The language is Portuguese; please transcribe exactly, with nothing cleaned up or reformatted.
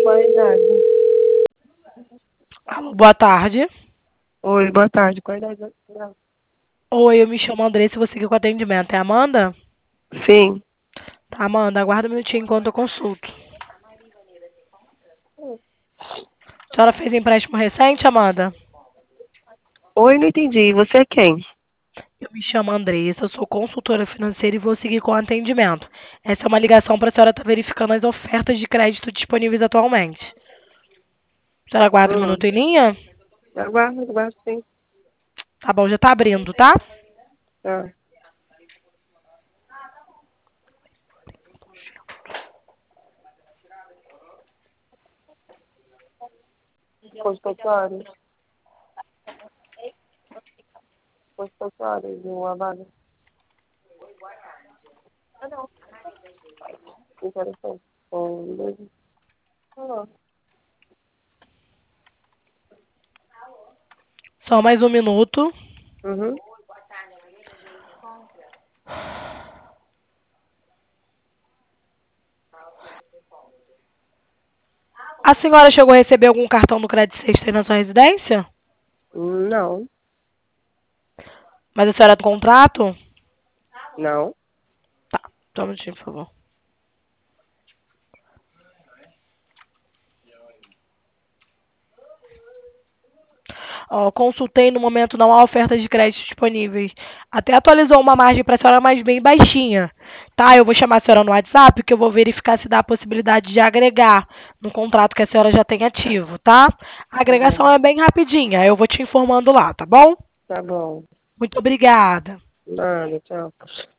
idade? Alô, boa tarde. Oi, boa tarde. Qual a idade? Oi, eu me chamo Andressa e vou seguir com o atendimento. É Amanda? Sim. Tá, Amanda, aguarda um minutinho enquanto eu consulto. A senhora fez empréstimo recente, Amanda? Oi, não entendi. Você é quem? Eu me chamo Andressa, eu sou consultora financeira e vou seguir com o atendimento. Essa é uma ligação para a senhora estar verificando as ofertas de crédito disponíveis atualmente. A senhora aguarda um Hum. minuto em linha? Aguardo, aguardo sim. Tá bom, já tá abrindo, tá? Tá. Consultório. Consultório, de uma vaga. Ah, não. Interessante. Um, dois. Só mais um minuto. Uhum. A senhora chegou a receber algum cartão do Crédito Sexta aí na sua residência? Não. Mas a senhora é do contrato? Não. Tá, só um minutinho, por favor. Ó, consultei, no momento não há ofertas de crédito disponíveis. Até atualizou uma margem para a senhora, mas bem baixinha. Tá, eu vou chamar a senhora no WhatsApp, que eu vou verificar se dá a possibilidade de agregar no contrato que a senhora já tem ativo, tá? A Tá agregação bom. é bem rapidinha, eu vou te informando lá, tá bom? Tá bom. Muito obrigada. Nada, tchau.